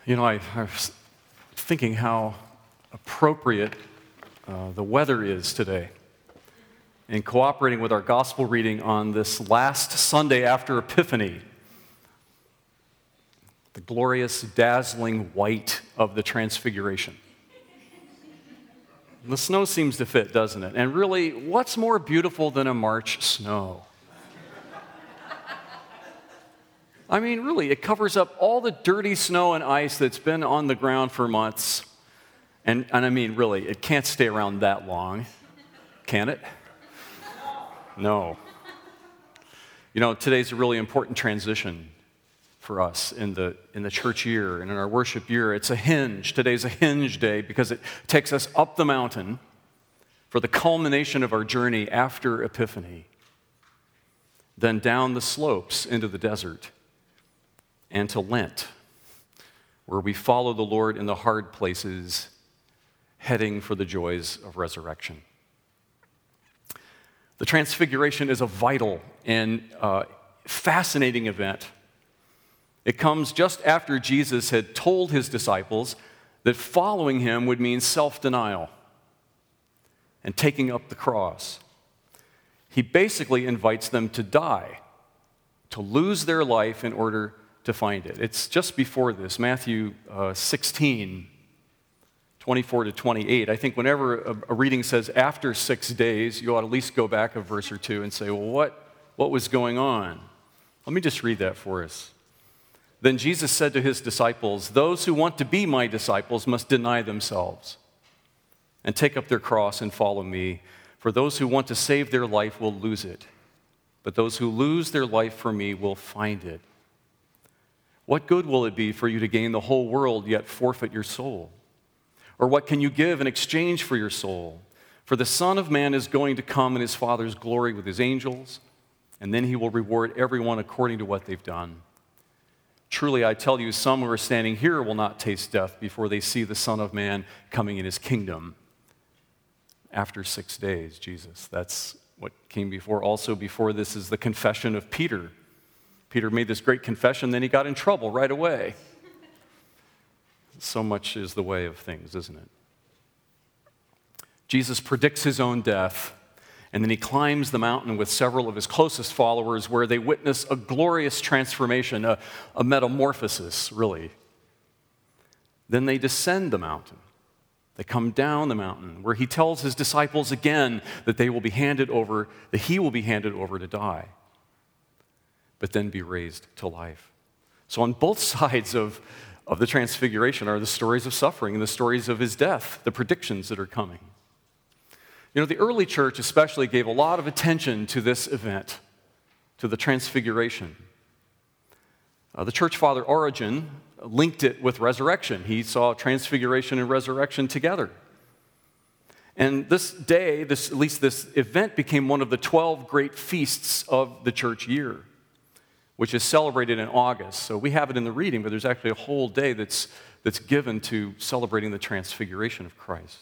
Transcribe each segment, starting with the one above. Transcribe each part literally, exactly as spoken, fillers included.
You know, I, I was thinking how appropriate uh, the weather is today. In cooperating with our gospel reading on this last Sunday after Epiphany, the glorious, dazzling white of the Transfiguration. The snow seems to fit, doesn't it? And really, what's more beautiful than a March snow? I mean, really, it covers up all the dirty snow and ice that's been on the ground for months. And, and I mean, really, it can't stay around that long, can it? No. You know, today's a really important transition for us in the, in the church year and in our worship year. It's a hinge. Today's a hinge day because it takes us up the mountain for the culmination of our journey after Epiphany, then down the slopes into the desert, and to Lent, where we follow the Lord in the hard places, heading for the joys of resurrection. The Transfiguration is a vital and uh, fascinating event. It comes just after Jesus had told his disciples that following him would mean self-denial and taking up the cross. He basically invites them to die, to lose their life in order to find it. It's just before this, Matthew uh, sixteen, twenty-four to twenty-eight. I think whenever a, a reading says after six days, you ought to at least go back a verse or two and say, well, what, what was going on? Let me just read that for us. Then Jesus said to his disciples, "Those who want to be my disciples must deny themselves and take up their cross and follow me. For those who want to save their life will lose it, but those who lose their life for me will find it. What good will it be for you to gain the whole world yet forfeit your soul? Or what can you give in exchange for your soul? For the Son of Man is going to come in his Father's glory with his angels, and then he will reward everyone according to what they've done. Truly, I tell you, some who are standing here will not taste death before they see the Son of Man coming in his kingdom." After six days, Jesus. That's what came before. Also before this is the confession of Peter. Peter made this great confession, then he got in trouble right away. So much is the way of things, isn't it? Jesus predicts his own death, and then he climbs the mountain with several of his closest followers where they witness a glorious transformation, a, a metamorphosis, really. Then they descend the mountain. They come down the mountain where he tells his disciples again that they will be handed over, that he will be handed over to die, but then be raised to life. So on both sides of, of the Transfiguration are the stories of suffering and the stories of his death, the predictions that are coming. You know, the early church especially gave a lot of attention to this event, to the Transfiguration. Uh, the church father Origen linked it with resurrection. He saw Transfiguration and resurrection together. And this day, this, at least this event, became one of the twelve great feasts of the church year, which is celebrated in August. So we have it in the reading, but there's actually a whole day that's, that's given to celebrating the Transfiguration of Christ.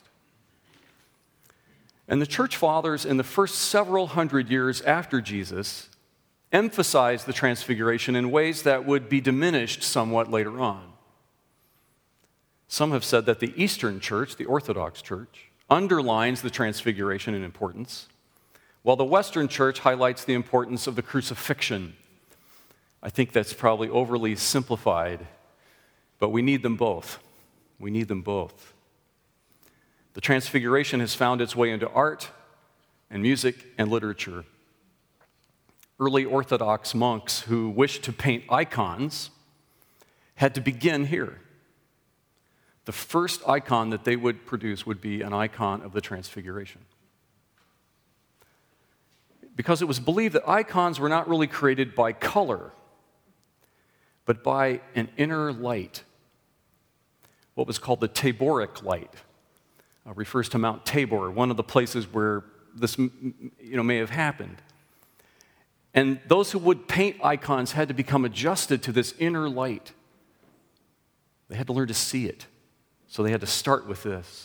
And the church fathers in the first several hundred years after Jesus emphasized the Transfiguration in ways that would be diminished somewhat later on. Some have said that the Eastern Church, the Orthodox Church, underlines the Transfiguration in importance, while the Western Church highlights the importance of the crucifixion. I think that's probably overly simplified, but we need them both. We need them both. The Transfiguration has found its way into art and music and literature. Early Orthodox monks who wished to paint icons had to begin here. The first icon that they would produce would be an icon of the Transfiguration, because it was believed that icons were not really created by color, but by an inner light, what was called the Taboric light. Uh, refers to Mount Tabor, one of the places where this you know, may have happened. And those who would paint icons had to become adjusted to this inner light. They had to learn to see it. So they had to start with this.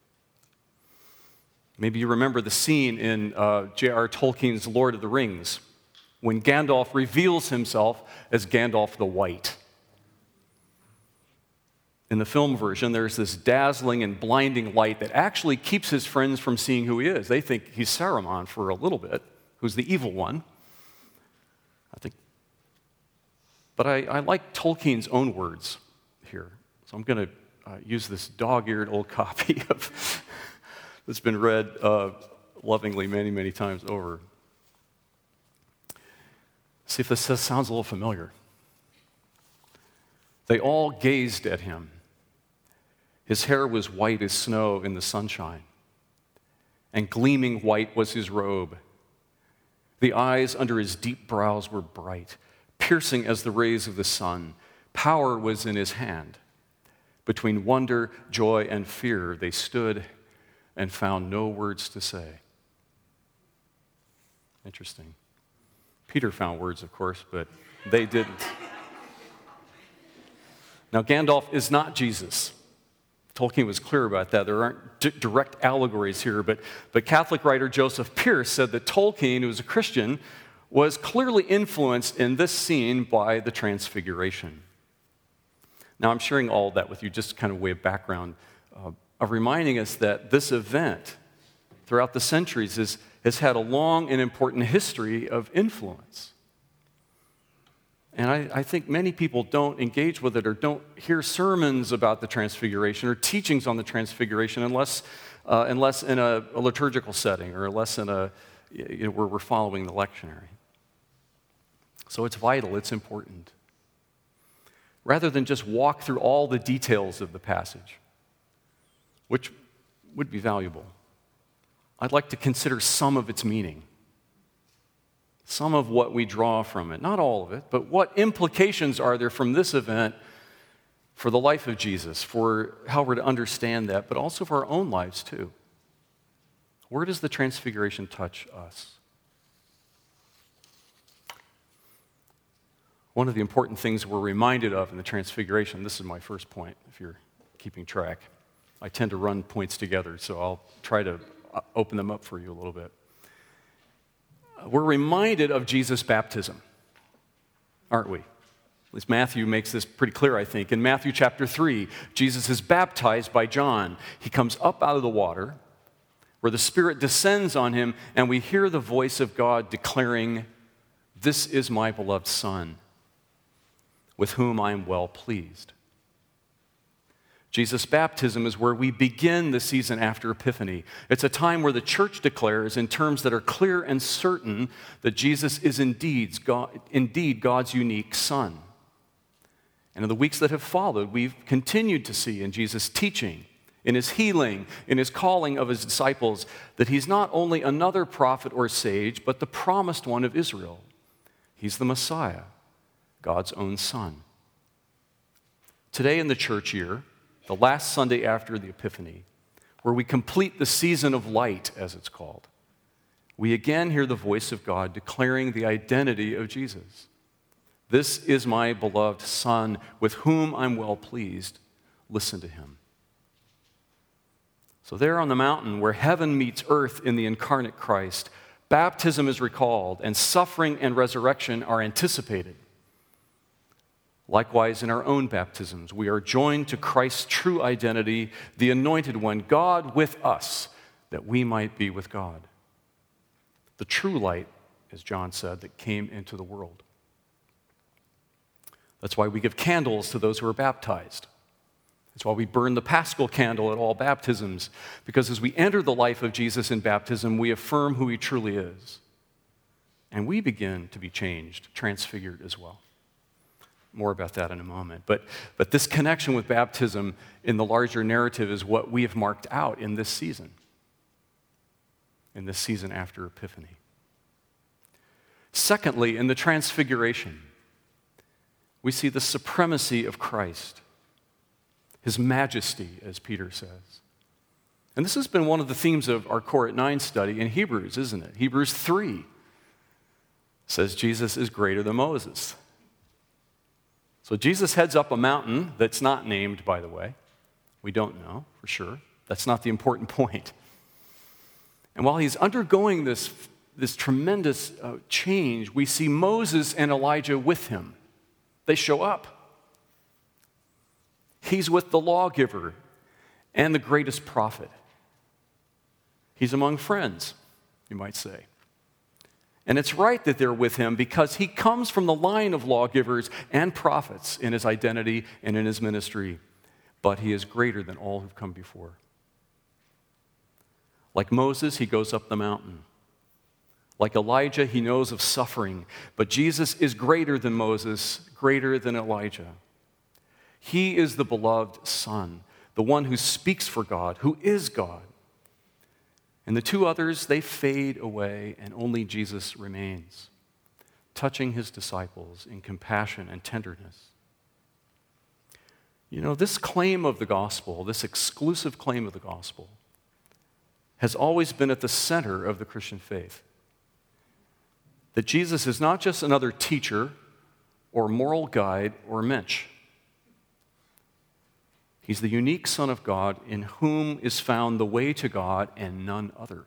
Maybe you remember the scene in uh, J R Tolkien's Lord of the Rings, when Gandalf reveals himself as Gandalf the White. In the film version, there's this dazzling and blinding light that actually keeps his friends from seeing who he is. They think he's Saruman for a little bit, who's the evil one. I think, but I, I like Tolkien's own words here. So I'm going to uh, use this dog-eared old copy of that's been read uh, lovingly many, many times over. See if this sounds a little familiar. They all gazed at him. His hair was white as snow in the sunshine, and gleaming white was his robe. The eyes under his deep brows were bright, piercing as the rays of the sun. Power was in his hand. Between wonder, joy, and fear, they stood and found no words to say. Interesting. Peter found words, of course, but they didn't. Now, Gandalf is not Jesus. Tolkien was clear about that. There aren't d- direct allegories here, but, but Catholic writer Joseph Pearce said that Tolkien, who was a Christian, was clearly influenced in this scene by the Transfiguration. Now, I'm sharing all of that with you, just kind of way of background, uh, of reminding us that this event throughout the centuries is, has had a long and important history of influence. And I, I think many people don't engage with it or don't hear sermons about the Transfiguration or teachings on the Transfiguration unless, uh, unless in a, a liturgical setting or unless in a, you know, where we're following the lectionary. So it's vital, it's important. Rather than just walk through all the details of the passage, which would be valuable, I'd like to consider some of its meaning. Some of what we draw from it. Not all of it, but what implications are there from this event for the life of Jesus, for how we're to understand that, but also for our own lives too. Where does the Transfiguration touch us? One of the important things we're reminded of in the Transfiguration, this is my first point, if you're keeping track. I tend to run points together, so I'll try to open them up for you a little bit. We're reminded of Jesus' baptism, aren't we? At least Matthew makes this pretty clear, I think. In Matthew chapter three, Jesus is baptized by John. He comes up out of the water, where the Spirit descends on him, and we hear the voice of God declaring, "This is my beloved Son, with whom I am well pleased." Jesus' baptism is where we begin the season after Epiphany. It's a time where the church declares, in terms that are clear and certain, that Jesus is indeed, God, indeed God's unique Son. And in the weeks that have followed, we've continued to see in Jesus' teaching, in his healing, in his calling of his disciples, that he's not only another prophet or sage, but the promised one of Israel. He's the Messiah, God's own Son. Today in the church year, the last Sunday after the Epiphany, where we complete the season of light, as it's called, we again hear the voice of God declaring the identity of Jesus. "This is my beloved Son, with whom I'm well pleased. Listen to him." So there on the mountain where heaven meets earth in the incarnate Christ, baptism is recalled and suffering and resurrection are anticipated. Likewise, in our own baptisms, we are joined to Christ's true identity, the Anointed One, God with us, that we might be with God. The true light, as John said, that came into the world. That's why we give candles to those who are baptized. That's why we burn the Paschal candle at all baptisms, because as we enter the life of Jesus in baptism, we affirm who he truly is. And we begin to be changed, transfigured as well. More about that in a moment. But, but this connection with baptism in the larger narrative is what we have marked out in this season, in this season after Epiphany. Secondly, in the Transfiguration, we see the supremacy of Christ, his majesty, as Peter says. And this has been one of the themes of our Core at Nine study in Hebrews, isn't it? Hebrews three says Jesus is greater than Moses. So Jesus heads up a mountain that's not named, by the way. We don't know for sure. That's not the important point. And while he's undergoing this, this tremendous uh, change, we see Moses and Elijah with him. They show up. He's with the lawgiver and the greatest prophet. He's among friends, you might say. And it's right that they're with him because he comes from the line of lawgivers and prophets in his identity and in his ministry. But he is greater than all who've come before. Like Moses, he goes up the mountain. Like Elijah, he knows of suffering. But Jesus is greater than Moses, greater than Elijah. He is the beloved Son, the one who speaks for God, who is God. And the two others, they fade away, and only Jesus remains, touching his disciples in compassion and tenderness. You know, this claim of the gospel, this exclusive claim of the gospel, has always been at the center of the Christian faith. That Jesus is not just another teacher or moral guide or mensch. He's the unique Son of God in whom is found the way to God and none other.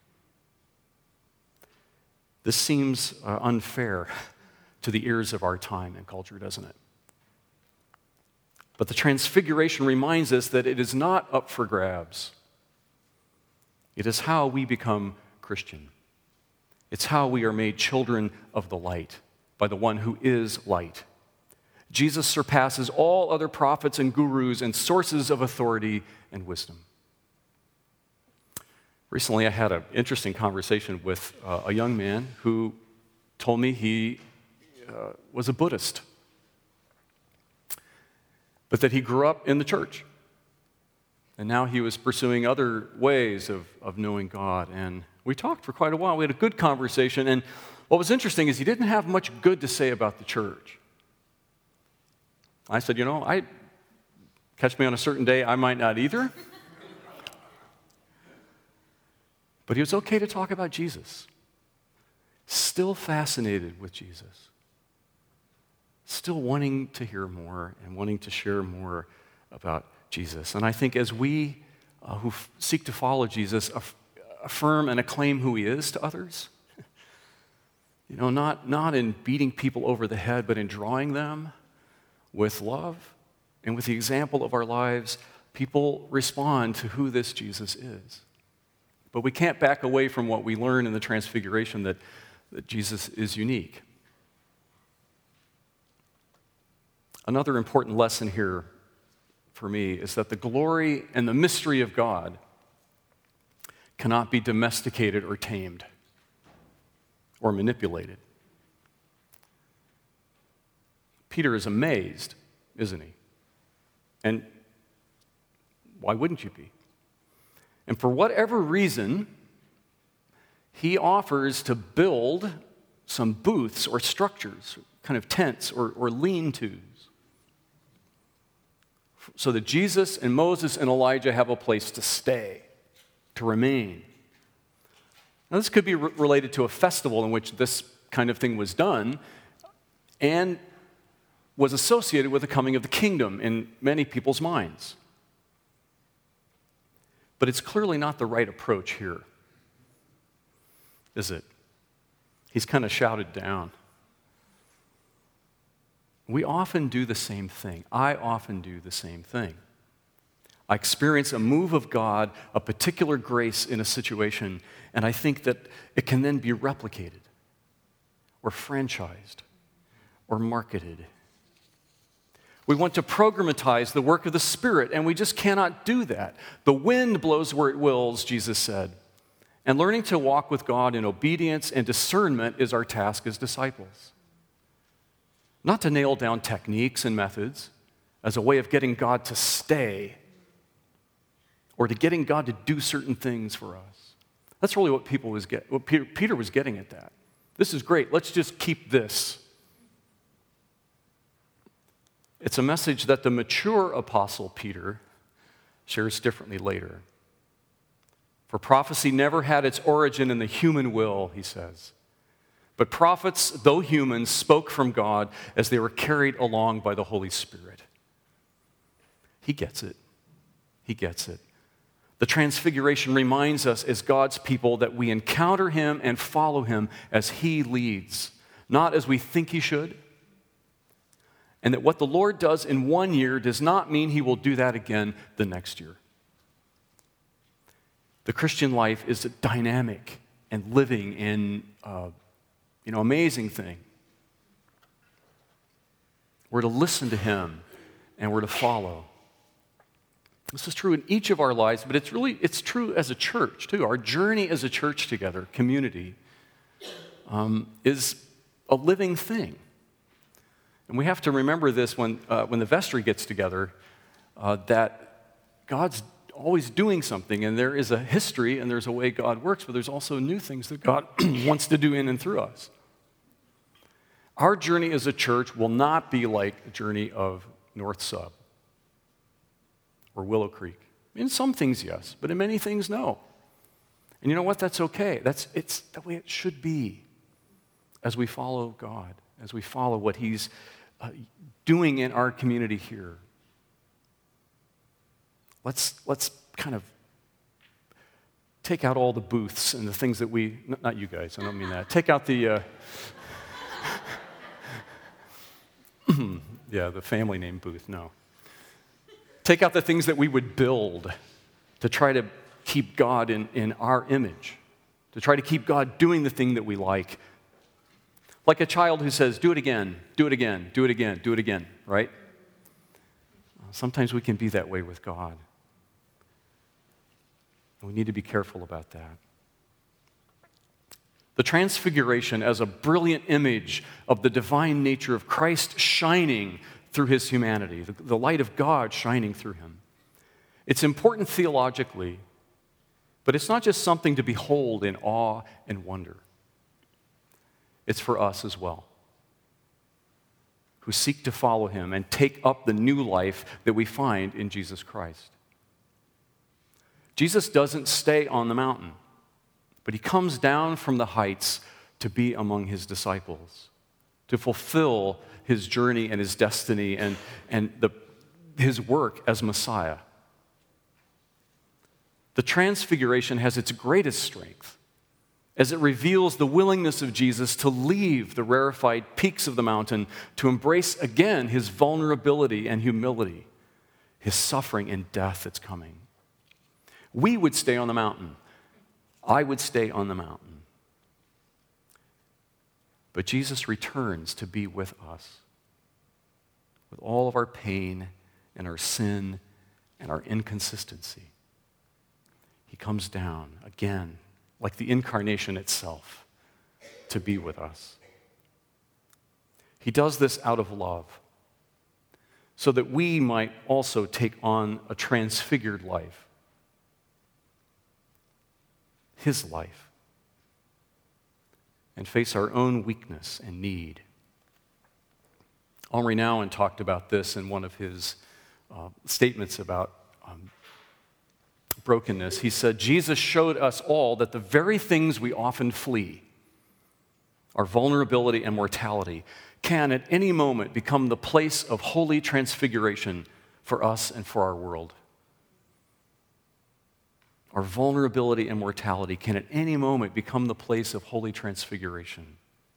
This seems uh, unfair to the ears of our time and culture, doesn't it? But the Transfiguration reminds us that it is not up for grabs. It is how we become Christian. It's how we are made children of the light by the one who is light. Jesus surpasses all other prophets and gurus and sources of authority and wisdom. Recently, I had an interesting conversation with uh, a young man who told me he uh, was a Buddhist, but that he grew up in the church. And now he was pursuing other ways of, of knowing God. And we talked for quite a while. We had a good conversation. And what was interesting is he didn't have much good to say about the church. I said, you know, I catch me on a certain day, I might not either. But he was okay to talk about Jesus. Still fascinated with Jesus. Still wanting to hear more and wanting to share more about Jesus. And I think as we uh, who f- seek to follow Jesus aff- affirm and acclaim who he is to others, you know, not, not in beating people over the head, but in drawing them with love and with the example of our lives, people respond to who this Jesus is. But we can't back away from what we learn in the Transfiguration, that, that Jesus is unique. Another important lesson here for me is that the glory and the mystery of God cannot be domesticated or tamed or manipulated. Peter is amazed, isn't he? And why wouldn't you be? And for whatever reason, he offers to build some booths or structures, kind of tents or, or lean-tos, so that Jesus and Moses and Elijah have a place to stay, to remain. Now, this could be re- related to a festival in which this kind of thing was done, and was associated with the coming of the kingdom in many people's minds. But it's clearly not the right approach here, is it? He's kind of shouted down. We often do the same thing. I often do the same thing. I experience a move of God, a particular grace in a situation, and I think that it can then be replicated or franchised or marketed. We want to programatize the work of the Spirit, and we just cannot do that. The wind blows where it wills, Jesus said. And learning to walk with God in obedience and discernment is our task as disciples. Not to nail down techniques and methods as a way of getting God to stay or to getting God to do certain things for us. That's really what people was get, what Peter, Peter was getting at that. This is great. Let's just keep this. It's a message that the mature apostle Peter shares differently later. For prophecy never had its origin in the human will, he says. But prophets, though humans, spoke from God as they were carried along by the Holy Spirit. He gets it. He gets it. The Transfiguration reminds us as God's people that we encounter him and follow him as he leads, not as we think he should, And that what the Lord does in one year does not mean he will do that again the next year. The Christian life is a dynamic and living and uh, you know, amazing thing. We're to listen to him and we're to follow. This is true in each of our lives, but it's really, it's true as a church too. Our journey as a church together, community, um, is a living thing. And we have to remember this when, uh, when the vestry gets together, uh, that God's always doing something, and there is a history and there's a way God works, but there's also new things that God wants to do in and through us. Our journey as a church will not be like the journey of North Sub or Willow Creek. In some things, yes, but in many things, no. And you know what? That's okay. That's, it's the way it should be as we follow God, as we follow what he's uh, doing in our community here. Let's, let's kind of take out all the booths and the things that we, not you guys, I don't mean that. Take out the, uh, yeah, the family name booth, no. Take out the things that we would build to try to keep God in, in our image, to try to keep God doing the thing that we like. Like a child who says, do it again, do it again, do it again, do it again, right? Sometimes we can be that way with God. And we need to be careful about that. The Transfiguration as a brilliant image of the divine nature of Christ shining through his humanity, the, the light of God shining through him. It's important theologically, but it's not just something to behold in awe and wonder. It's for us as well, who seek to follow him and take up the new life that we find in Jesus Christ. Jesus doesn't stay on the mountain, but he comes down from the heights to be among his disciples, to fulfill his journey and his destiny and, and the, his work as Messiah. The Transfiguration has its greatest strength as it reveals the willingness of Jesus to leave the rarefied peaks of the mountain to embrace again his vulnerability and humility, his suffering and death that's coming. We would stay on the mountain. I would stay on the mountain. But Jesus returns to be with us with all of our pain and our sin and our inconsistency. He comes down again, like the incarnation itself, to be with us. He does this out of love, so that we might also take on a transfigured life, his life, and face our own weakness and need. Henri Nouwen talked about this in one of his uh, statements about um, brokenness. He said, Jesus showed us all that the very things we often flee, our vulnerability and mortality, can at any moment become the place of holy transfiguration for us and for our world. Our vulnerability and mortality can at any moment become the place of holy transfiguration.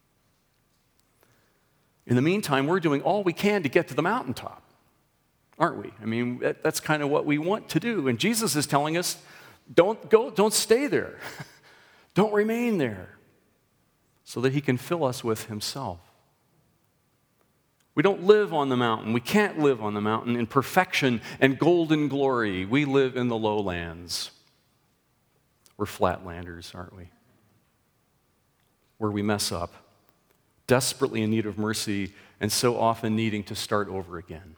In the meantime, we're doing all we can to get to the mountaintop, aren't we? I mean, that, that's kind of what we want to do. And Jesus is telling us, don't go, don't stay there. Don't remain there, so that he can fill us with himself. We don't live on the mountain. We can't live on the mountain in perfection and golden glory. We live in the lowlands. We're flatlanders, aren't we? Where we mess up, desperately in need of mercy, and so often needing to start over again.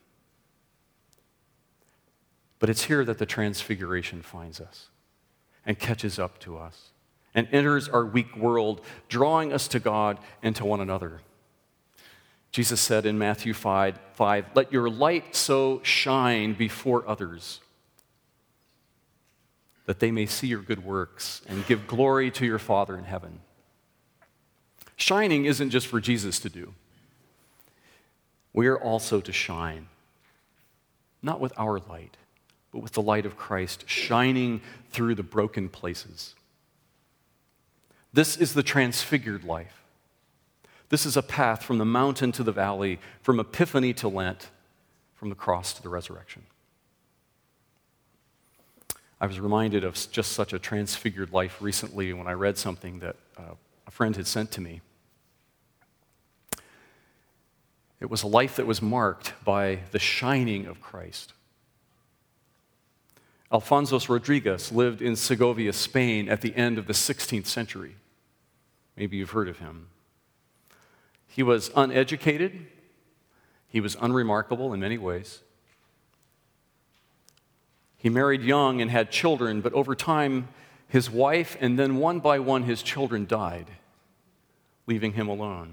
But it's here that the Transfiguration finds us and catches up to us and enters our weak world, drawing us to God and to one another. Jesus said in Matthew five, five, let your light so shine before others that they may see your good works and give glory to your Father in heaven. Shining isn't just for Jesus to do. We are also to shine, not with our light, but with the light of Christ shining through the broken places. This is the transfigured life, This is a path from the mountain to the valley, from Epiphany to Lent, from the cross to the resurrection. I was reminded of just such a transfigured life recently when I read something that uh, a friend had sent to me. It was a life that was marked by the shining of Christ. Alfonso Rodriguez lived in Segovia, Spain at the end of the sixteenth century. Maybe you've heard of him. He was uneducated. He was unremarkable in many ways. He married young and had children, but over time, his wife and then one by one his children died, leaving him alone.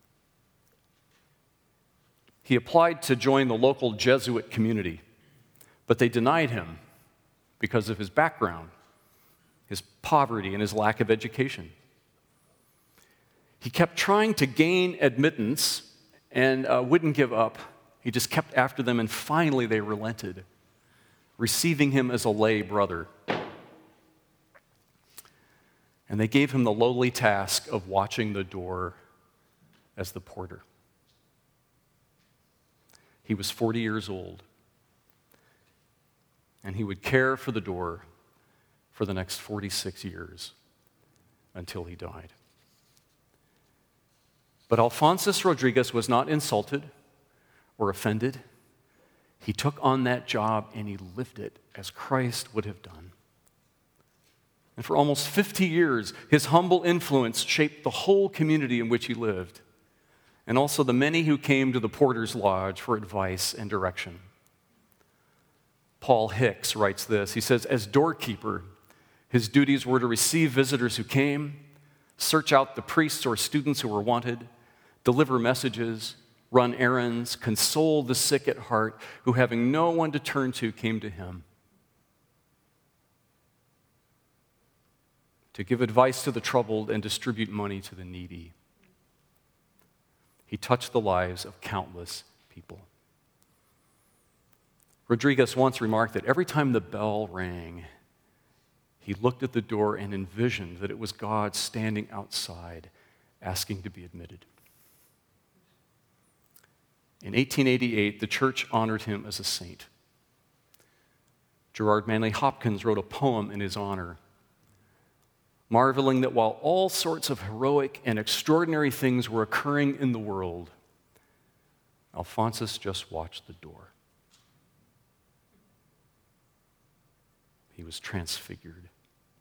He applied to join the local Jesuit community, but they denied him because of his background, his poverty, and his lack of education. He kept trying to gain admittance and uh, wouldn't give up. He just kept after them, and finally they relented, receiving him as a lay brother. And they gave him the lowly task of watching the door as the porter. He was forty years old, and he would care for the door for the next forty-six years until he died. But Alfonso Rodriguez was not insulted or offended. He took on that job and he lived it as Christ would have done. And for almost fifty years, his humble influence shaped the whole community in which he lived, and also the many who came to the Porter's Lodge for advice and direction. Paul Hicks writes this. He says, as doorkeeper, his duties were to receive visitors who came, search out the priests or students who were wanted, deliver messages, run errands, console the sick at heart who, having no one to turn to, came to him. To give advice to the troubled and distribute money to the needy. He touched the lives of countless people. Rodriguez once remarked that every time the bell rang, he looked at the door and envisioned that it was God standing outside asking to be admitted. In eighteen eighty-eight, the church honored him as a saint. Gerard Manley Hopkins wrote a poem in his honor, marveling that while all sorts of heroic and extraordinary things were occurring in the world, Alphonsus just watched the door. He was transfigured.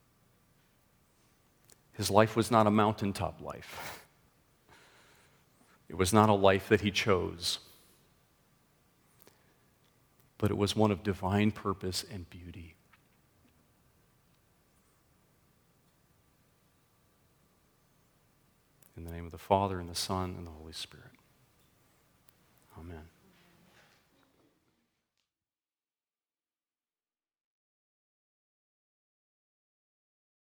His life was not a mountaintop life. It was not a life that he chose, but it was one of divine purpose and beauty. In the name of the Father, and the Son, and the Holy Spirit.